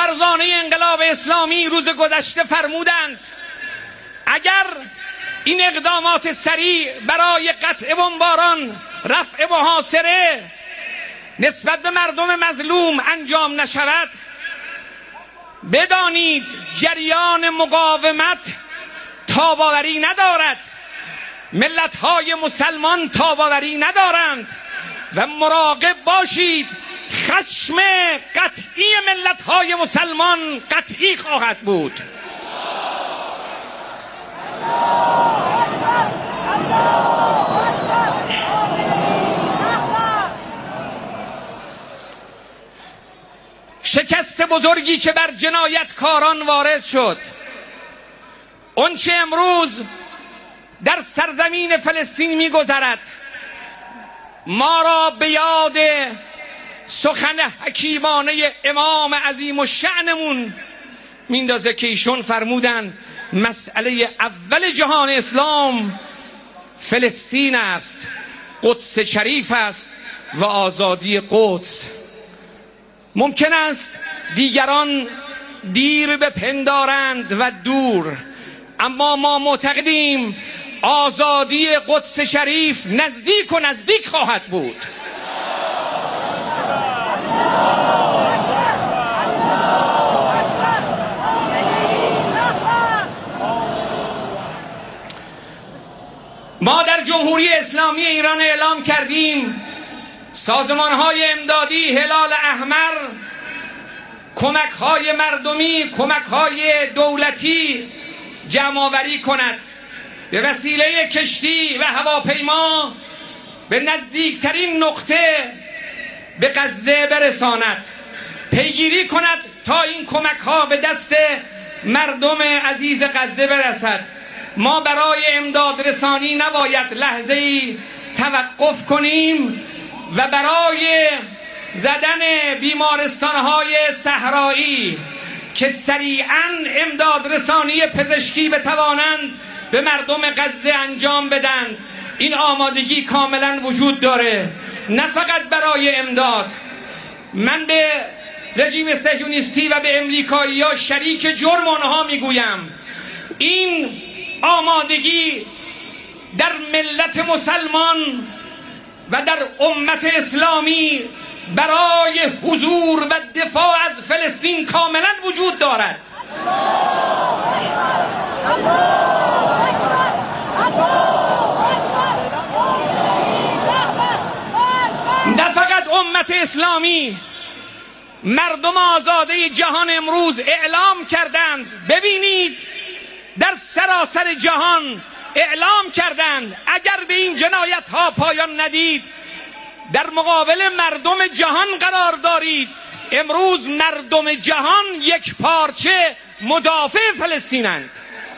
فرزانه انقلاب اسلامی روز گذشته فرمودند اگر این اقدامات سریع برای قطع بمباران، رفع محاصره نسبت به مردم مظلوم انجام نشود، بدانید جریان مقاومت تاباوری ندارد، ملت‌های مسلمان تاباوری ندارند و مراقب باشید خشم قطعی ملت‌های مسلمان قطعی خواهد بود. شکست بزرگی که بر جنایتکاران وارد شد، اون چه امروز در سرزمین فلسطین می‌گذرد، ما را به یاد سخن حکیمانه امام عظیم الشأنمون میندازه که ایشون فرمودن مسئله اول جهان اسلام فلسطین است، قدس شریف است و آزادی قدس. ممکن است دیگران دیر بپندارند و دور، اما ما معتقدیم آزادی قدس شریف نزدیک و نزدیک خواهد بود. ما در جمهوری اسلامی ایران اعلام کردیم سازمان‌های امدادی هلال احمر، کمک‌های مردمی، کمک‌های دولتی جمع‌آوری کند، به وسیله کشتی و هواپیما به نزدیکترین نقطه به غزه برساند، پیگیری کند تا این کمک‌ها به دست مردم عزیز غزه برسد. ما برای امداد رسانی نباید لحظه‌ای توقف کنیم و برای زدن بیمارستان‌های صحرایی که سریعاً امداد رسانی پزشکی بتوانند به مردم غزه انجام بدند، این آمادگی کاملاً وجود داره. نه فقط برای امداد. من به رژیم صهیونیستی و به امریکایی‌ها شریک جرم آنها میگویم این آمادگی در ملت مسلمان و در امت اسلامی برای حضور و دفاع از فلسطین کاملا وجود دارد. نه فقط امت اسلامی، مردم آزاده جهان امروز اعلام کردند، ببینید در سراسر جهان اعلام کردند اگر به این جنایت ها پایان ندید در مقابل مردم جهان قرار دارید. امروز مردم جهان یک پارچه مدافع فلسطینند.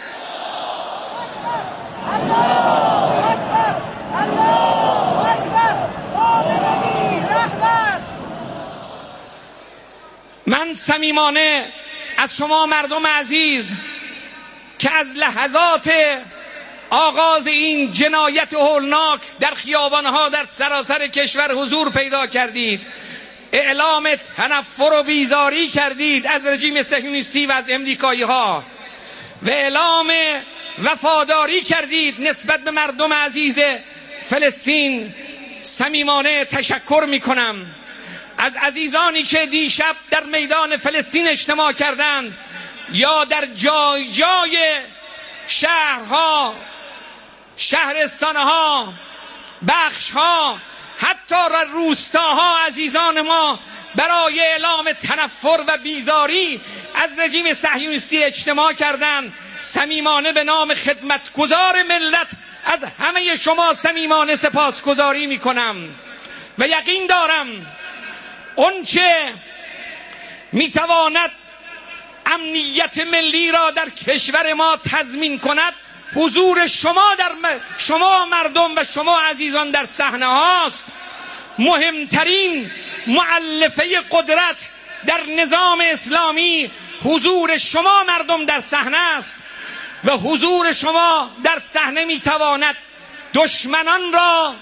من صمیمانه از شما مردم عزیز که از لحظات آغاز این جنایت هولناک در خیابانها در سراسر کشور حضور پیدا کردید، اعلام تنفر و بیزاری کردید از رژیم صهیونیستی و از امریکایی ها و اعلام وفاداری کردید نسبت به مردم عزیز فلسطین، صمیمانه تشکر می کنم از عزیزانی که دیشب در میدان فلسطین اجتماع کردند یا در جای جای شهرها، شهرستانها، بخشها، حتی روستاها عزیزان ما برای اعلام تنفر و بیزاری از رژیم صهیونیستی اجتماع کردند. صمیمانه به نام خدمتگزار ملت از همه شما صمیمانه سپاسگزاری میکنم و یقین دارم اون چه میتواند امنیت ملی را در کشور ما تضمین کند حضور شما مردم و شما عزیزان در صحنه هاست. مهمترین مؤلفه قدرت در نظام اسلامی حضور شما مردم در صحنه است و حضور شما در صحنه میتواند دشمنان را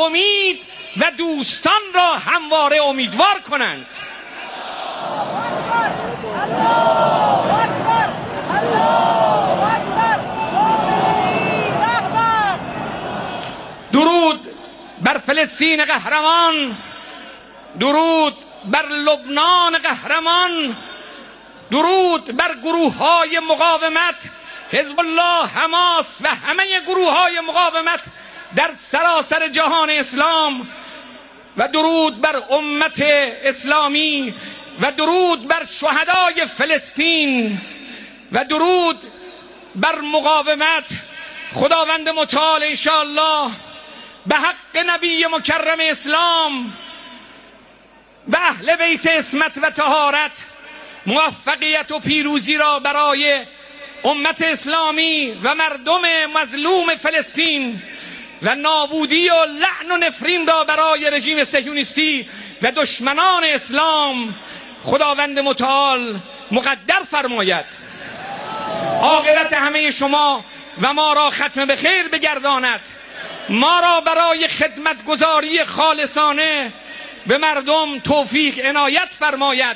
ناامید و دوستان را همواره امیدوار کنند. درود بر فلسطین قهرمان، درود بر لبنان قهرمان، درود بر گروه‌های مقاومت، حزب الله، حماس و همه گروه‌های مقاومت در سراسر جهان اسلام، و درود بر امت اسلامی، و درود بر شهدای فلسطین، و درود بر مقاومت. خداوند متعال انشاءالله به حق نبی مکرم اسلام و اهل بیت عصمت و طهارت موفقیت و پیروزی را برای امت اسلامی و مردم مظلوم فلسطین و نابودی و لعن و نفرین را برای رژیم صهیونیستی و دشمنان اسلام خداوند متعال مقدر فرماید. عاقبت همه شما و ما را ختم به خیر بگرداند، ما را برای خدمتگزاری خالصانه به مردم توفیق عنایت فرماید.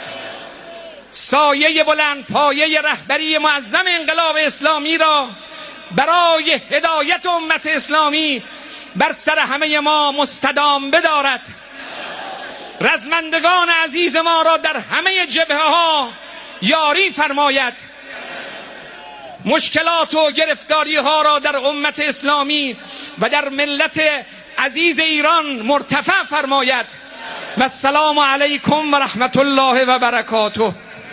سایه بلند پایه رهبری معظم انقلاب اسلامی را برای هدایت امت اسلامی بر سر همه ما مستدام بدارد. رزمندگان عزیز ما را در همه جبهه ها یاری فرماید. مشکلات و گرفتاری ها را در امت اسلامی و در ملت عزیز ایران مرتفع فرماید. و السلام علیکم و رحمت الله و برکاته.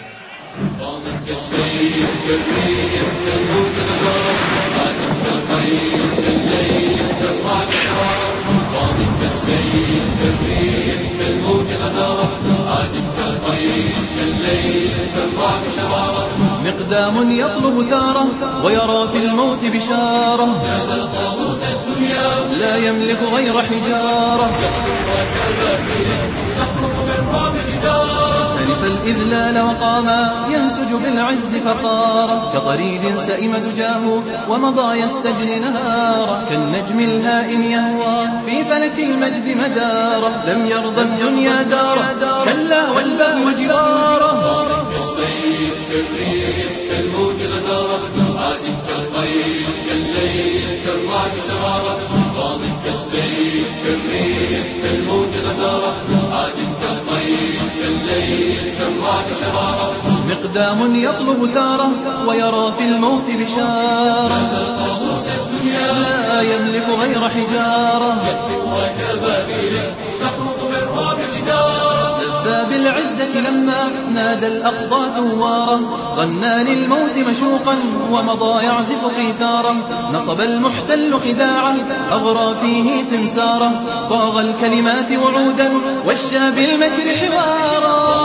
مقدام يطلب ثاره ويرى في الموت بشارة، لا يملك غير حجارة، ألف الإذلال وقاما ينسج بالعز فقارا، كطريد سئم دجاه ومضى يستجلي نهارا، كالنجم الهائم يهوى في فلك المجد مدارا، لم يرضى الدنيا دارا كلا والبهو جوارا. كالموج غزارة عادم كالخيل كالليل كالرعد شرارة، ماض كالسيل كالريح كالموج غزارة عادم كالخيل كالليل كالرعد شرارة. مقدام يطلب ثاره ويرى في الموت بشارة، لا يملك غير حجارة، تخرق من رعب جدارة. لذا بالعزة لما نادى الأقصى ثوارا، غنى للموت مشوقا ومضى يعزف قيثارا، نصب المحتل خداعه أغرى فيه سمسارا، صاغ الكلمات وعودا وشى بالمكر حوارا.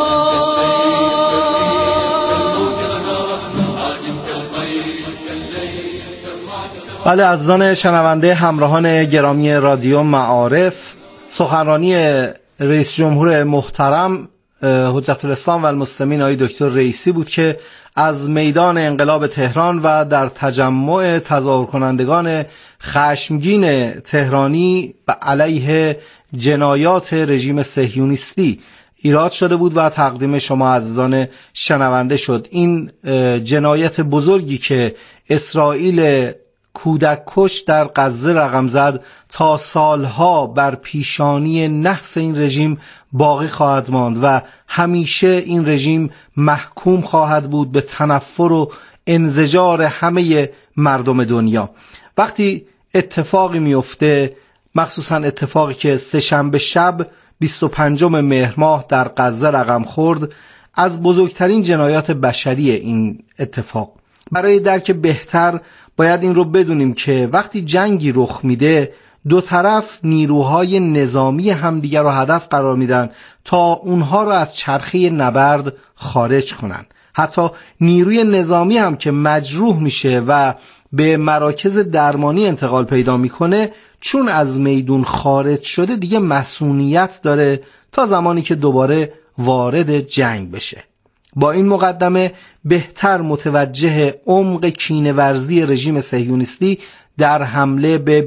بله عزیزان شنونده همراهان گرامی رادیو معارف، سخنرانی رئیس جمهور محترم حجت الاسلام و المسلمین آقای دکتر رئیسی بود که از میدان انقلاب تهران و در تجمع تظاهر کنندگان خشمگین تهرانی و علیه جنایات رژیم صهیونیستی ایراد شده بود و تقدیم شما عزیزان شنونده شد. این جنایت بزرگی که اسرائیل کودک کش در غزه رقم زد تا سالها بر پیشانی نحس این رژیم باقی خواهد ماند و همیشه این رژیم محکوم خواهد بود به تنفر و انزجار همه مردم دنیا. وقتی اتفاقی میفته، مخصوصا اتفاقی که سه‌شنبه شب 25 مهر ماه در غزه رقم خورد، از بزرگترین جنایات بشری این اتفاق. برای درک بهتر باید این رو بدونیم که وقتی جنگی رخ میده، دو طرف نیروهای نظامی همدیگر رو هدف قرار میدن تا اونها رو از چرخه نبرد خارج کنن. حتی نیروی نظامی هم که مجروح میشه و به مراکز درمانی انتقال پیدا میکنه، چون از میدون خارج شده دیگه مسئولیت داره تا زمانی که دوباره وارد جنگ بشه. با این مقدمه بهتر متوجه عمق کینه‌ورزی رژیم صهیونیستی در حمله به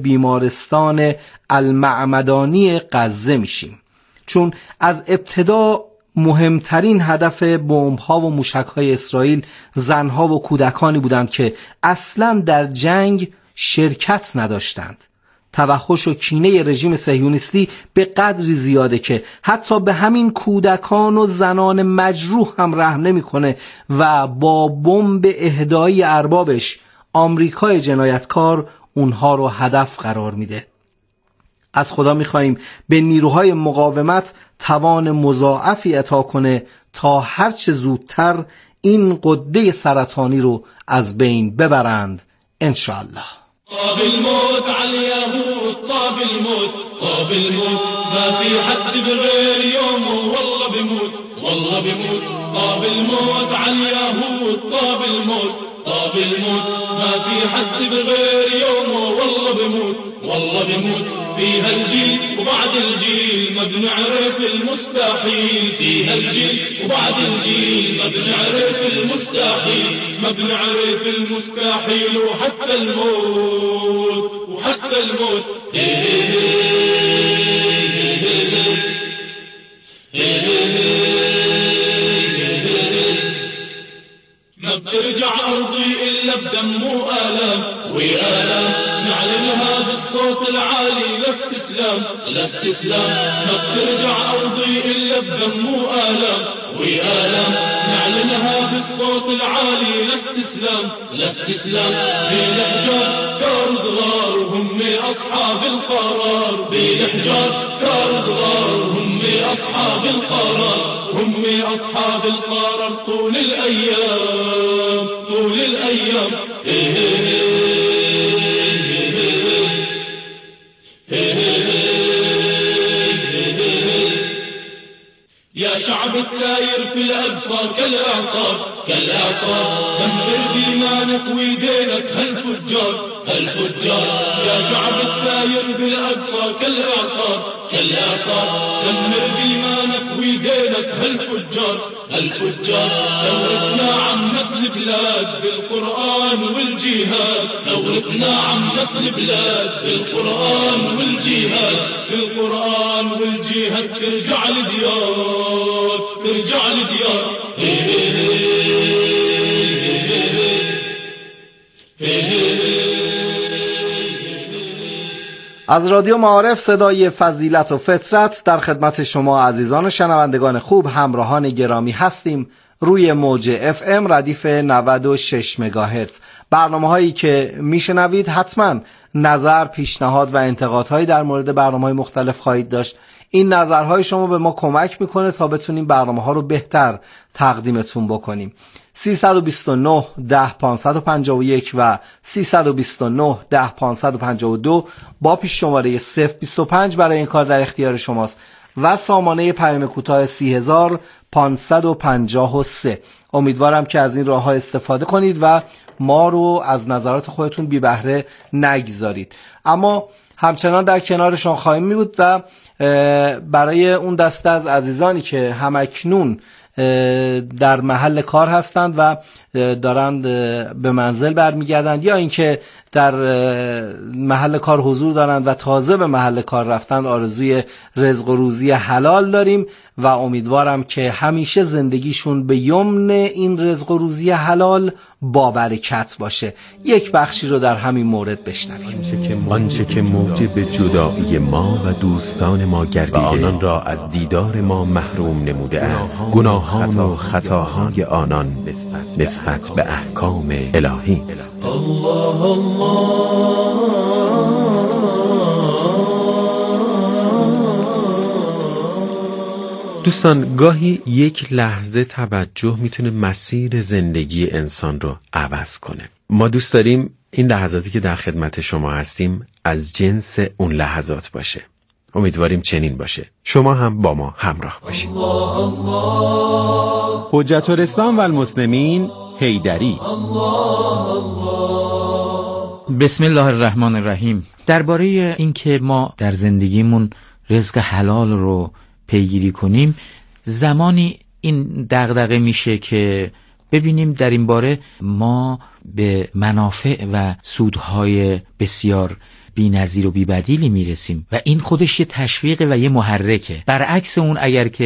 بیمارستان المعمدانی غزه میشیم، چون از ابتدا مهمترین هدف بمب‌ها و موشک‌های اسرائیل زنها و کودکانی بودند که اصلاً در جنگ شرکت نداشتند. توحش و کینه رژیم صهیونیستی به قدری زیاده که حتی به همین کودکان و زنان مجروح هم رحم نمی‌کنه و با بمب اهدایی اربابش آمریکای جنایتکار اونها رو هدف قرار میده. از خدا می‌خوایم به نیروهای مقاومت توان مضاعفی عطا کنه تا هرچه زودتر این غده سرطانی رو از بین ببرند انشاءالله. طاب الموت على اليهود، طاب الموت، طاب الموت، ما في حد بغير يومه والله بموت، والله بموت. طاب الموت على اليهود، طاب الموت، طاب الموت، ما في حد بغير يومه والله بموت، والله بموت. فيها الجيل وبعد الجيل ما بنعرف المستحيل، فيها الجيل وبعد الجيل ما بنعرف المستحيل، ما بنعرف المستحيل وحتى الموت، وحتى الموت. ما بترجع أرضي إلا بدم وآلام وآلام، نعلنها بالصوت العالي لا استسلام، لا استسلام. ما بترجع أرضي إلا بدم وآلام وآلام، نعلنها بالصوت العالي لا استسلام، لا استسلام. بالحجار ثار صغار هم أصحاب القرار، بالحجار ثار صغار هم أصحاب القرار، هم أصحاب القرار طول الأيام، طول الأيام. يا شعب الثاير في الأقصى كالإعصار، كالإعصار، دمر بإيمانك ويدينك هالفجار، هالفجار. يا شعب الثاير في الأقصى كالإعصار، كالإعصار، دمر بإيمانك ويدينك هالفجار، هالفجار. ثورتنا عمت البلاد بالقرآن والجهاد، ثورتنا عمت البلاد بالقرآن والجهاد، بالقرآن والجهاد. ترجع لديار، ترجع لديار. از رادیو معارف صدای فضیلت و فطرت در خدمت شما عزیزان و شنوندگان خوب همراهان گرامی هستیم روی موج FM ردیف 96 مگاهرتز. برنامه‌هایی که میشنوید حتما نظر، پیشنهاد و انتقادهایی در مورد برنامه‌های مختلف خواهید داشت. این نظرهای شما به ما کمک میکنه تا بتونیم برنامه‌ها رو بهتر تقدیمتون بکنیم. 329 10 551 و 329 10 552 با پیش شماره 025 برای این کار در اختیار شماست و سامانه پیام کوتاه 30553. امیدوارم که از این راه‌ها استفاده کنید و ما رو از نظرات خودتون بی بهره نگذارید. اما همچنان در کنارشان خواهیم بود و برای اون دسته از عزیزانی که همکنون در محل کار هستند و دارند به منزل برمیگردند یا اینکه در محل کار حضور دارند و تازه به محل کار رفتند، آرزوی رزق و روزی حلال داریم و امیدوارم که همیشه زندگیشون به یمن این رزق و روزی حلال با برکت باشه. یک بخشی رو در همین مورد بشنویم. آنچه که موجب جدایی ما و دوستان ما گردیده و آنان را از دیدار ما محروم نموده است، گناهان و خطاهای آنان نسبت به احکام الهی است. الله الله دوستان، گاهی یک لحظه توجه میتونه مسیر زندگی انسان رو عوض کنه. ما دوست داریم این لحظاتی که در خدمت شما هستیم از جنس اون لحظات باشه. امیدواریم چنین باشه. شما هم با ما همراه باشید. حجت الاسلام و المسلمین حیدری. بسم الله الرحمن الرحیم. درباره اینکه ما در زندگیمون رزق حلال رو پیگیری کنیم، زمانی این دغدغه میشه که ببینیم در این باره ما به منافع و سودهای بسیار بی‌نظیر و بی‌بدیلی میرسیم و این خودش یه تشویق و یه محرکه. برعکس اون اگر که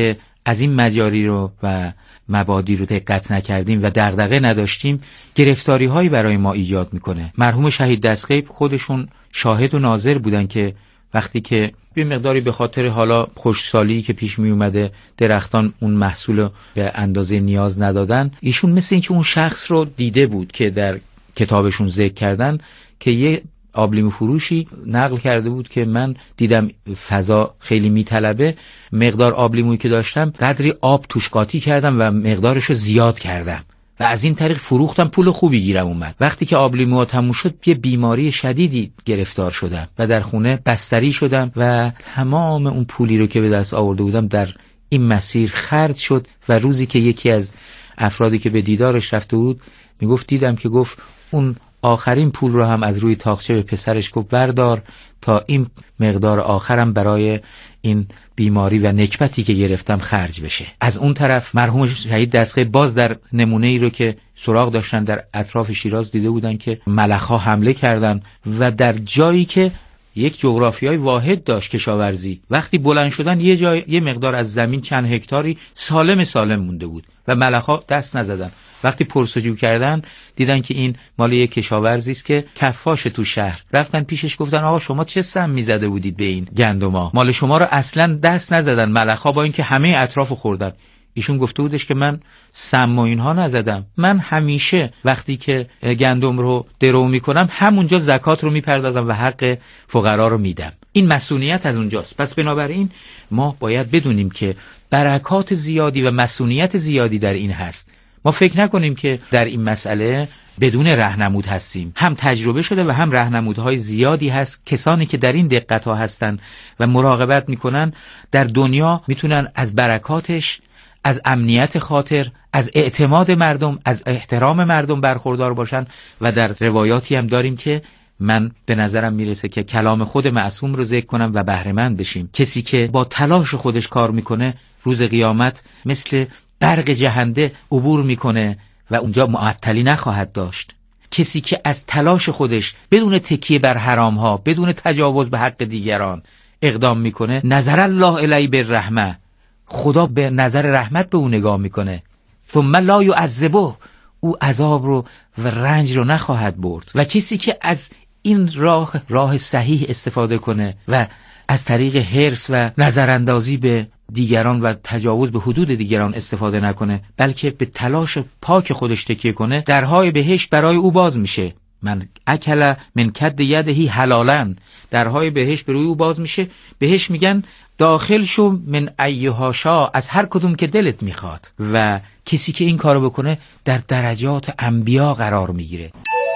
از این مجاری رو و مبادی رو دقت نکردیم و دغدغه نداشتیم، گرفتاری هایی برای ما ایجاد میکنه. مرحوم شهید دستغیب خودشون شاهد و ناظر بودن که وقتی که به مقداری به خاطر حالا خشکسالی که پیش می اومده درختان اون محصول به اندازه نیاز ندادن، ایشون مثل اینکه اون شخص رو دیده بود که در کتابشون ذکر کردن که یه آبلیمو فروشی نقل کرده بود که من دیدم فضا خیلی میطلبه، مقدار آبلیمویی که داشتم قدری آب توش قاطی کردم و مقدارش رو زیاد کردم و از این طریق فروختم، پول خوبی گیرم اومد. وقتی که آبلیموها تموم شد یه بیماری شدیدی گرفتار شدم و در خونه بستری شدم و تمام اون پولی رو که به دست آورده بودم در این مسیر خرج شد. و روزی که یکی از افرادی که به دیدارش رفته بود میگفت دیدم که گفت اون آخرین پول رو هم از روی تاقچه به پسرش گفت بردار تا این مقدار آخرم برای این بیماری و نکبتی که گرفتم خرج بشه. از اون طرف مرحوم شهید دستغیب باز در نمونه ای رو که سراغ داشتن در اطراف شیراز دیده بودن که ملخ‌ها حمله کردن و در جایی که یک جغرافیای واحد داشت کشاورزی، وقتی بلند شدن یه مقدار از زمین چند هکتاری سالم مونده بود و ملخ‌ها دست نزدن. وقتی پرسجو کردن دیدن که این مال یک کشاورزی است که کفاش تو شهر. رفتن پیشش گفتن آقا شما چه سمی زده بودید به این گندما؟ مال شما رو اصلا دست نزدن ملخ‌ها، با اینکه همه اطرافو خوردن. ایشون گفته بودش که من سم و اینها نزدم، من همیشه وقتی که گندم رو درو میکنم همونجا زکات رو میپردازم و حق فقرا رو میدم. این مسئولیت از اونجاست. پس بنابراین ما باید بدونیم که برکات زیادی و مسئولیت زیادی در این هست. ما فکر نکنیم که در این مسئله بدون راهنمود هستیم. هم تجربه شده و هم راهنمودهای زیادی هست. کسانی که در این دقت‌ها هستن و مراقبت میکنن در دنیا میتونن از برکاتش، از امنیت خاطر، از اعتماد مردم، از احترام مردم برخوردار باشن. و در روایاتی هم داریم که من به نظرم میرسه که کلام خود معصوم رو ذکر کنم و بهره مند بشیم. کسی که با تلاش خودش کار میکنه روز قیامت مثل برق جهنده عبور میکنه و اونجا معطلی نخواهد داشت. کسی که از تلاش خودش بدون تکیه بر حرام ها، بدون تجاوز به حق دیگران اقدام میکنه، نظر الله الیه بالرحمه، خدا به نظر رحمت به او نگاه میکنه. ثم لا یعذبه، او عذاب رو و رنج رو نخواهد برد. و کسی که از این راه صحیح استفاده کنه و از طریق حرص و نظراندازی به دیگران و تجاوز به حدود دیگران استفاده نکنه، بلکه به تلاش پاک خودش تکیه کنه، درهای بهشت برای او باز میشه. من اکل من کد یدهی حلالا، درهای بهشت برای او باز میشه. بهش میگن داخل شو من ایها شا، از هر کدوم که دلت میخواد. و کسی که این کارو بکنه در درجات انبیا قرار میگیره.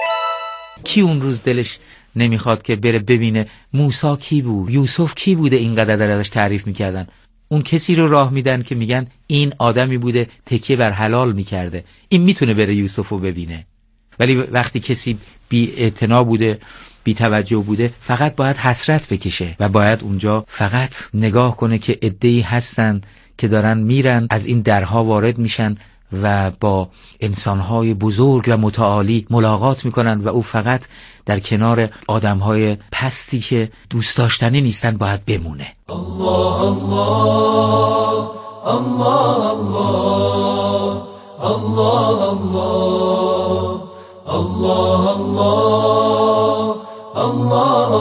کی اون روز دلش نمیخواد که بره ببینه موسی کی بود، یوسف کی بوده اینقدر ازش تعریف میکردن؟ اون کسی رو راه میدن که میگن این آدمی بوده تکیه بر حلال میکرده، این میتونه بره یوسف رو ببینه. ولی وقتی کسی بی اعتنا بوده، بی توجه بوده، فقط باید حسرت بکشه و باید اونجا فقط نگاه کنه که عده‌ای هستن که دارن میرن، از این درها وارد میشن و با انسانهای بزرگ و متعالی ملاقات میکنن و او فقط در کنار آدمهای پستی که دوست داشتنی نیستن باید بمونه. الله الله الله الله الله الله الله الله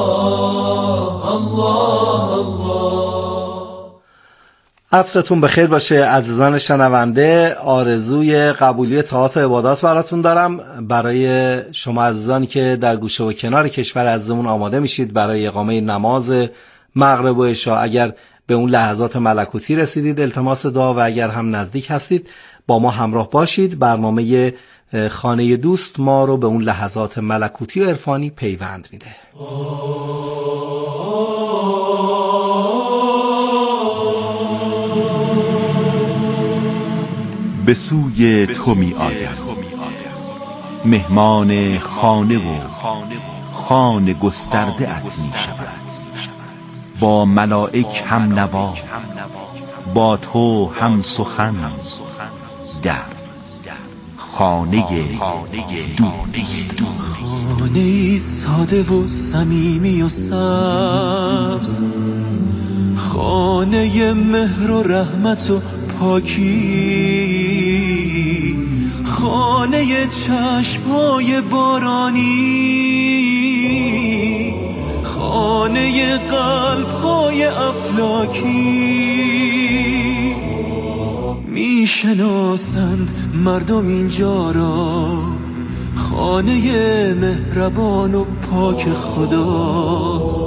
الله الله. عصرتون بخیر باشه عزیزان شنونده. آرزوی قبولی طاعات و عبادات براتون دارم. برای شما عزیزانی که در گوشه و کنار کشور عزیزمون آماده میشید برای اقامه نماز مغرب و عشا، اگر به اون لحظات ملکوتی رسیدید التماس دعا و اگر هم نزدیک هستید با ما همراه باشید. برنامه خانه دوست ما رو به اون لحظات ملکوتی و عرفانی پیوند میده. به سوی تو می آید مهمان خانه و خانه گسترده ات می شود، با ملائک هم نوا، با تو هم سخن، در خانه دوست. خانه ساده و صمیمی و سبز، خانه مهر و رحمت و پاکی، خانه چشم‌های بارانی، خانه قلب‌های افلاکی. میشناسند مردم اینجا را خانه مهربان و پاک خداست،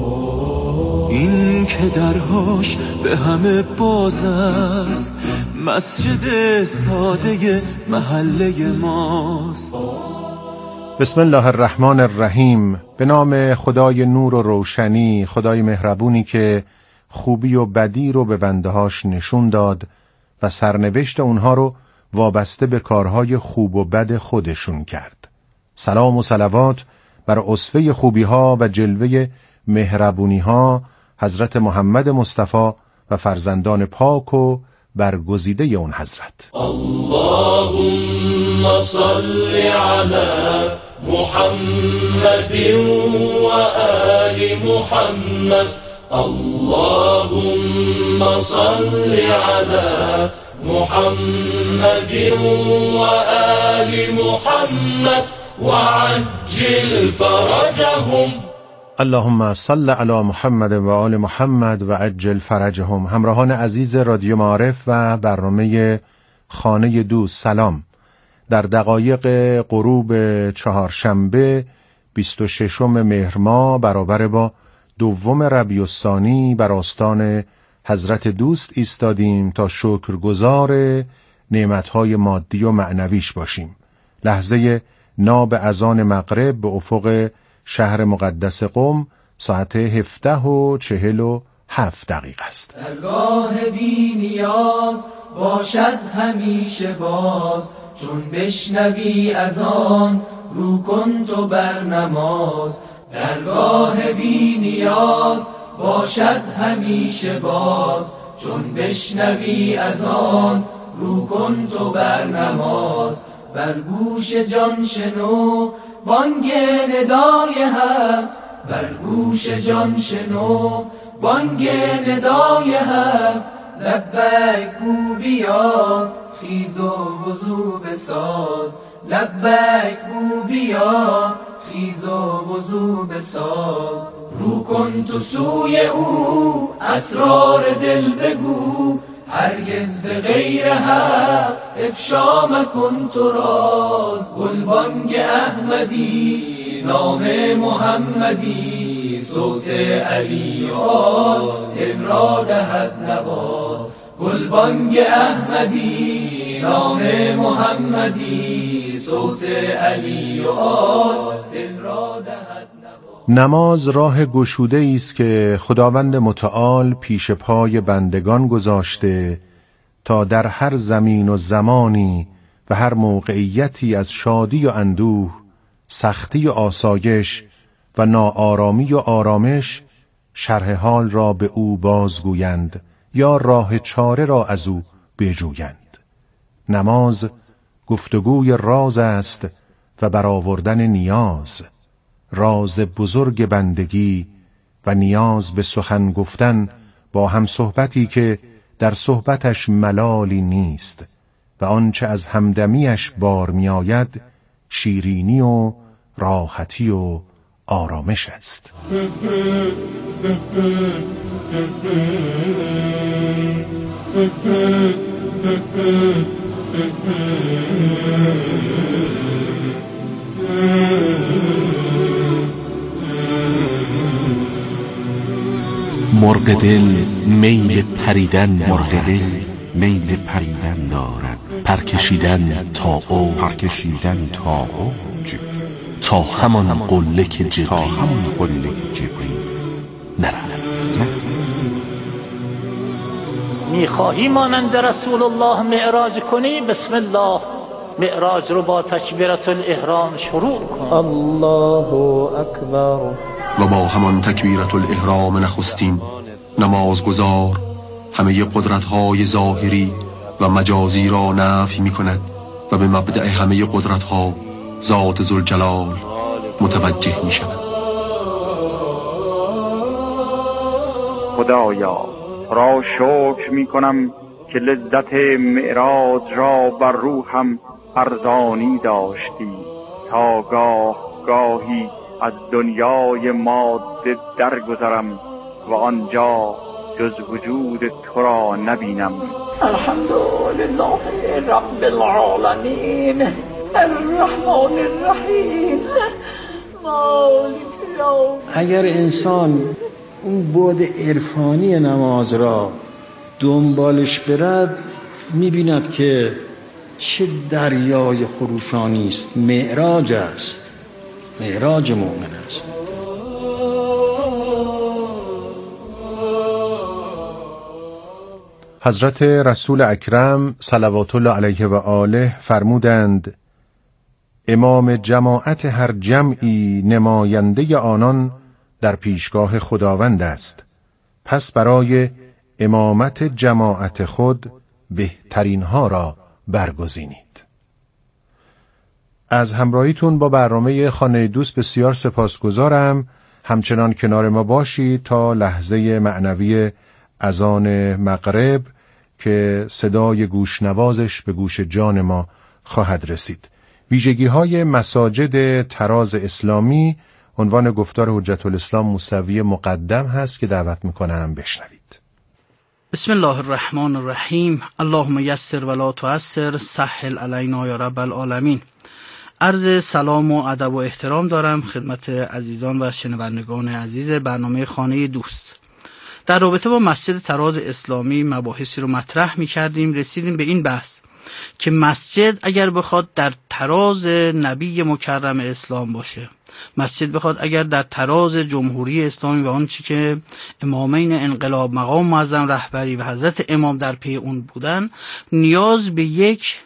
این که درهاش به همه باز است، مسجد ساده محله ماست. بسم الله الرحمن الرحیم. به نام خدای نور و روشنی، خدای مهربونی که خوبی و بدی رو به بندهاش نشون داد و سرنوشت اونها رو وابسته به کارهای خوب و بد خودشون کرد. سلام و صلوات بر اسوه خوبی ها و جلوه مهربونی ها حضرت محمد مصطفی و فرزندان پاک و برگزیده اون حضرت. اللهم صل علی محمد و آل محمد. اللهم صل علی محمد و آل محمد و عجل فرجهم. اللهم صل علی محمد و آل محمد و عجل فرجهم. همراهان عزیز رادیو معارف و برنامه خانه دوست، سلام. در دقایق غروب چهارشنبه 26 مهر ماه برابر با 2 ربیع الثانی بر آستان حضرت دوست ایستادیم تا شکرگزار نعمتهای مادی و معنویش باشیم. لحظه ناب اذان مغرب به افق شهر مقدس قم ساعت 17:47 است. درگاه بی نیاز باشد همیشه باز، چون بشنوی اذان رو کن تو بر نماز. درگاه بی نیاز باشد همیشه باز، چون بشنوی اذان رو کن تو بر نماز. بر گوش جان شنو بانگ ندای حق، بر گوش جان شنو بانگ ندای حق. لبیک گو بیا خیز و وضو بساز، لبیک گو بیا خیز و وضو بساز. رو کن تو سوی او اسرار دل بگو، هرگز به غیر حق افشا مکن تو راز. گلبانگ احمدی نام محمدی، صوت علی و آل دل را دهد نواز. گلبانگ احمدی نام محمدی، صوت علی و آل دل را دهد نواز. نماز راه گشوده است که خداوند متعال پیش پای بندگان گذاشته تا در هر زمین و زمانی و هر موقعیتی از شادی و اندوه، سختی و آسایش و ناآرامی و آرامش شرح حال را به او بازگویند یا راه چاره را از او بجویند. نماز گفتگوی راز است و برآوردن نیاز، راز بزرگ بندگی و نیاز به سخن گفتن با هم صحبتی که در صحبتش ملالی نیست و آنچه از همدمیش بار می آید شیرینی و راحتی و آرامش است. مرغ دل میل پریدن، مرغ دل میل پریدن دارد، پرکشیدن تا اوج، تا همان قله که جبریل نرود. میخواهی مانند رسول الله معراج کنی؟ بسم الله، معراج رو با تکبیرت الاحرام شروع کن. الله اکبر. و با همان تکبیرت الاحرام نخستین نمازگزار همه قدرت‌های ظاهری و مجازی را نفی می‌کند و به مبدأ همه قدرت‌ها ذات ذوالجلال متوجه می‌شود. خدایا را شکر می کنم که لذت معراج را بر روحم ارزانی داشتی تا گاهی از دنیای ماده درگذرم و آنجا جز وجود تو را نبینم. الحمدلله رب العالمین الرحمن الرحیم مالک یوم. اگر انسان اون بعد عرفانی نماز را دنبالش برد می‌بیند که چه دریای خروشانی است. معراج است، معراج مؤمن است. حضرت رسول اکرم صلوات الله علیه و آله فرمودند امام جماعت هر جمعی نماینده آنان در پیشگاه خداوند است، پس برای امامت جماعت خود بهترین ها را برگزینید. از همراهیتون با برنامه خانه دوست بسیار سپاسگزارم. همچنان کنار ما باشید تا لحظه معنوی اذان مغرب که صدای گوشنوازش به گوش جان ما خواهد رسید. ویژگی‌های مساجد طراز اسلامی عنوان گفتار حجت الاسلام موسوی مقدم هست که دعوت میکنم بشنوید. بسم الله الرحمن الرحیم. اللهم یسر ولا تعسر، سهل علینا یا رب العالمین. عرض سلام و ادب و احترام دارم خدمت عزیزان و شنوندگان عزیز برنامه خانه دوست. در رابطه با مسجد طراز اسلامی مباحثی رو مطرح می‌کردیم، رسیدیم به این بحث که مسجد اگر بخواد در طراز نبی مکرم اسلام باشه، مسجد بخواد اگر در طراز جمهوری اسلامی و آن چی که امامین انقلاب مقام معظم رهبری و حضرت امام در پی اون بودن، نیاز به یک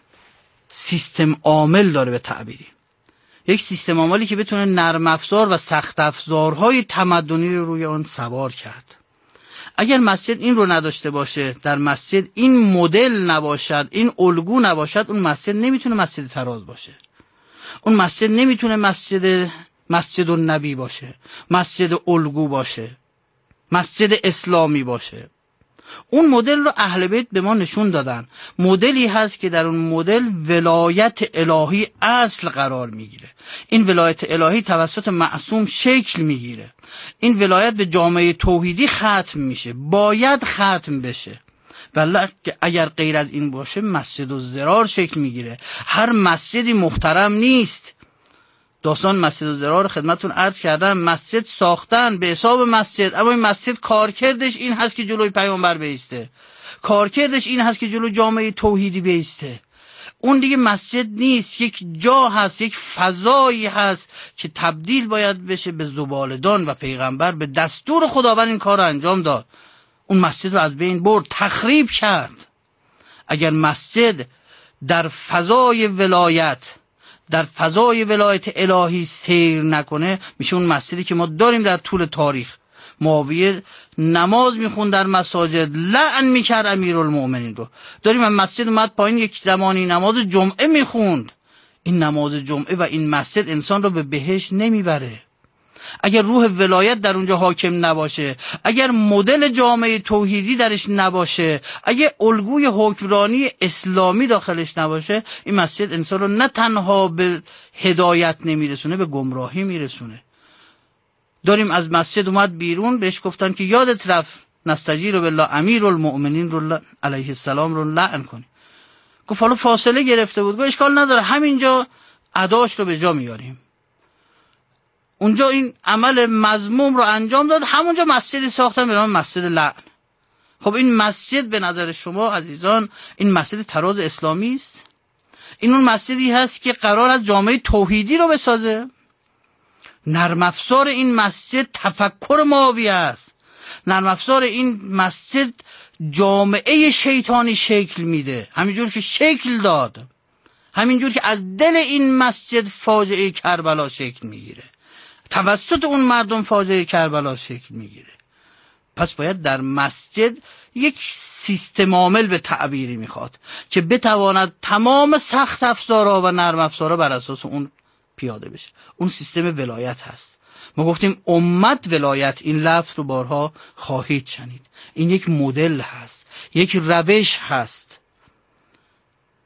سیستم عامل داره، به تعبیری یک سیستم عاملی که بتونه نرم افزار و سخت افزارهای تمدنی رو روی آن سوار کرد. اگر مسجد این رو نداشته باشه، در مسجد این مدل نباشد، این الگو نباشد، اون مسجد نمیتونه مسجد طراز باشه. اون مسجد نمیتونه مسجد النبی باشه، مسجد الگو باشه، مسجد اسلامی باشه. اون مدل رو اهل بیت به ما نشون دادن. مدلی هست که در اون مدل ولایت الهی اصل قرار میگیره. این ولایت الهی توسط معصوم شکل میگیره. این ولایت به جامعه توحیدی ختم میشه، باید ختم بشه. ولی اگر غیر از این باشه مسجد الضرار شکل میگیره. هر مسجدی محترم نیست. داستان مسجد الضرار خدمتون عرض کردم. مسجد ساختن به حساب مسجد، اما این مسجد کارکردش این هست که جلوی پیامبر بیسته، کارکردش این هست که جلوی جامعه توحیدی بیسته. اون دیگه مسجد نیست، یک جا هست، یک فضایی هست که تبدیل باید بشه به زبالدان و پیغمبر به دستور خداوند این کار رو انجام داد. اون مسجد رو از بین برد، تخریب کرد. اگر مسجد در فضای ولایت، در فضای ولایت الهی سیر نکنه، میشه اون مسجدی که ما داریم در طول تاریخ. معاویه نماز میخوند در مساجد، لعن میکرد امیرالمؤمنین رو. داریم از مسجد اومد پایین، یک زمانی نماز جمعه میخوند. این نماز جمعه و این مسجد انسان رو به بهشت نمیبره. اگر روح ولایت در اونجا حاکم نباشه، اگر مدل جامعه توحیدی درش نباشه، اگر الگوی حکمرانی اسلامی داخلش نباشه، این مسجد انسان رو نه تنها به هدایت نمیرسونه، به گمراهی میرسونه. داریم از مسجد اومد بیرون، بهش گفتن که یادت رفت نستجیر بالله امیرالمؤمنین رو علیه السلام رو لعن کنی. گفت حالا فاصله گرفته بود. گفت اشکال نداره، همینجا اداش رو به جا میاریم. اونجا این عمل مذموم رو انجام داد، همونجا مسجدی ساختن به نام مسجد لعن. خب این مسجد به نظر شما عزیزان این مسجد طراز اسلامی است؟ این اون مسجدی هست که قرار است جامعه توحیدی رو بسازه؟ نرم افزار این مسجد تفکر معاویه است. نرم افزار این مسجد جامعه شیطانی شکل میده، همینجور که شکل داد، همینجور که از دل این مسجد فاجعه کربلا شکل میگیره، توسط اون مردم فاجعه کربلا شکل میگیره. پس باید در مسجد یک سیستم عامل به تعبیری میخواد که بتواند تمام سخت افزارها و نرم افزارها بر اساس اون پیاده بشه. اون سیستم ولایت هست. ما گفتیم امت ولایت، این لفظ رو بارها خواهید شنید. این یک مدل هست، یک روش هست